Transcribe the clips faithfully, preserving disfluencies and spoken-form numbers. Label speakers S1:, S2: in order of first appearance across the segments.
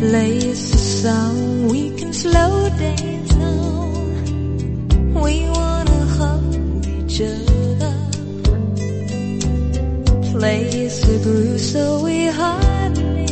S1: Play us a song we can slow dance on. We wanna hold each other. Play us a groove so we hardly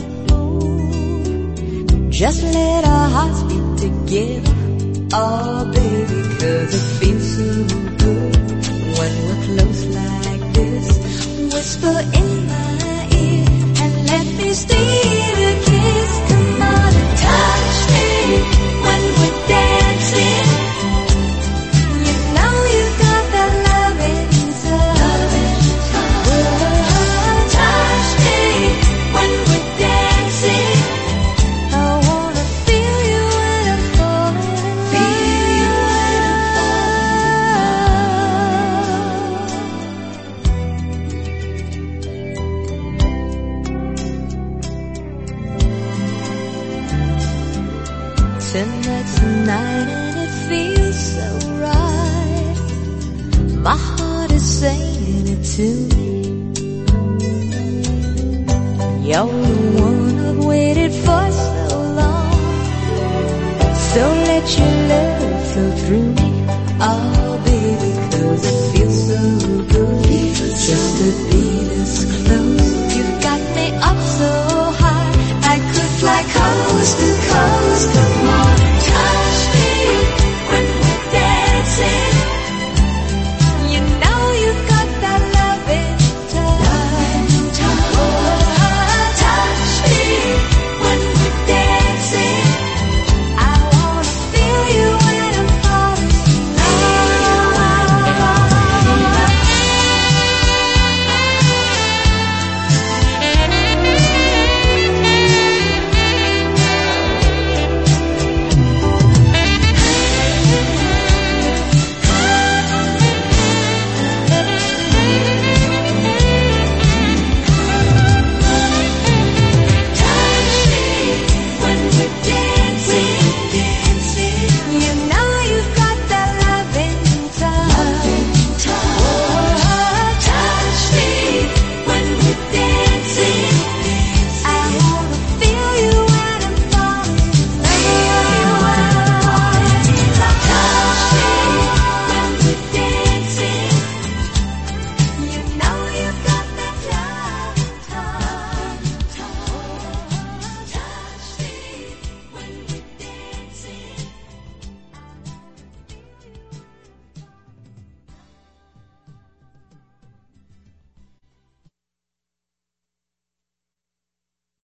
S1: move. Just let our hearts beat together. Oh baby, 'cause it feels so good when we're close like this. Whisper in my ear and let me steal a kiss. Come on and touch me when we're dancing. You know you got that love inside. Oh, touch me when we're dancing. I wanna feel you when I'm falling. Feel you when I'm Tonight's the night and it feels so right. My heart is saying it to me. You're the one I've waited for so long. So let your love flow through me. Oh,